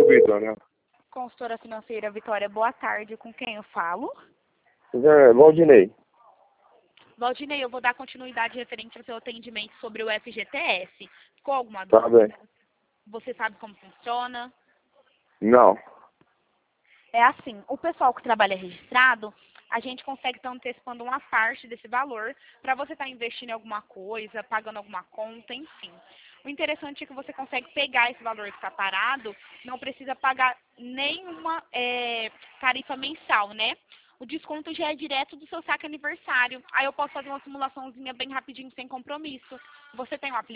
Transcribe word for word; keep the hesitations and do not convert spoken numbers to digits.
Vitor, né? Consultora financeira Vitória, boa tarde. Com quem eu falo? É, Valdinei. Valdinei, eu vou dar continuidade referente ao seu atendimento sobre o F G T S. Ficou alguma Tá dúvida? bem. Você sabe como funciona? Não. É assim, o pessoal que trabalha registrado, a gente consegue estar antecipando uma parte desse valor para você estar investindo em alguma coisa, pagando alguma conta, enfim. O interessante é que você consegue pegar esse valor que está parado, não precisa pagar nenhuma é, tarifa mensal, né? O desconto já é direto do seu saque aniversário. Aí eu posso fazer uma simulaçãozinha bem rapidinho, sem compromisso. Você tem um aplicativo?